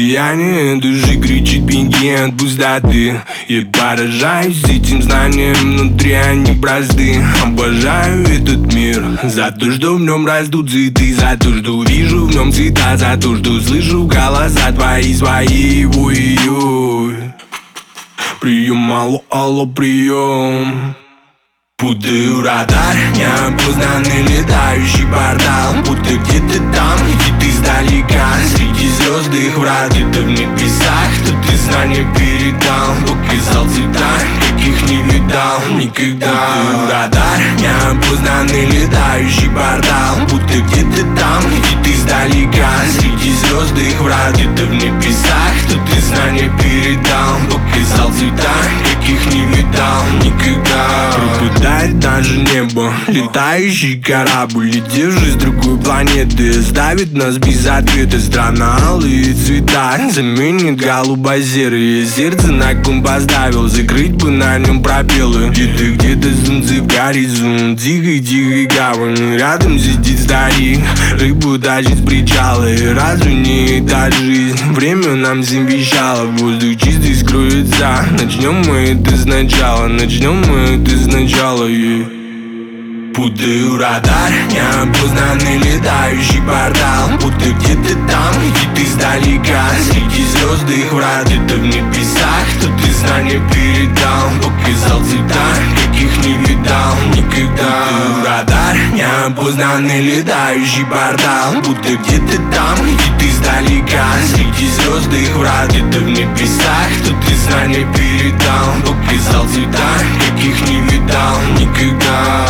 Сияние души кричит беги от пустоты. Я поражаюсь этим знанием, внутри они просты. Обожаю этот мир за то, что в нем растут цветы, за то, что вижу в нем цвета, за то, что слышу голоса твои свои. Ой-ой. Прием, алло, алло, прием. Путаю радар, неопознанный летающий портал. Будто где-то там, где ты издалека, среди звезд их врат. Где-то в небесах, кто ты знания передал, показал цвета, каких не видал никогда. Путаю радар, неопознанный летающий портал. Будто где-то там, где ты издалека, среди звезд их врат. Где-то в небесах, кто ты знания передал, показал цвета, каких не видал никогда. Пропадает даже небо, летающий корабль, летевший с другой планеты, оставит нас без ответа. Страна, алые цвета заменит голубо-серые. Сердце на ком поставил, закрыть бы на нем пробелы. Где-то солнце в горизонт, тихой гавань. Рядом сидит старик, рыбу тащит с причала. И разве не та жизнь? Время нам всем вещало, воздух чистый скроется. Начнем мы это сначала, начнем мы это сначала. Путаю радар, неопознанный летающий портал. Будто где-то там, где ты издалека, среди звезд их врат. Где-то в небесах, кто ты знания передал, показал цвета, каких не видал никогда. Путаю радар, неопознанный летающий портал. Будто где-то там, где ты издалека, среди звезд их врат. Где-то в небесах, кто ты знания передал, показал цвета, каких не видал никогда.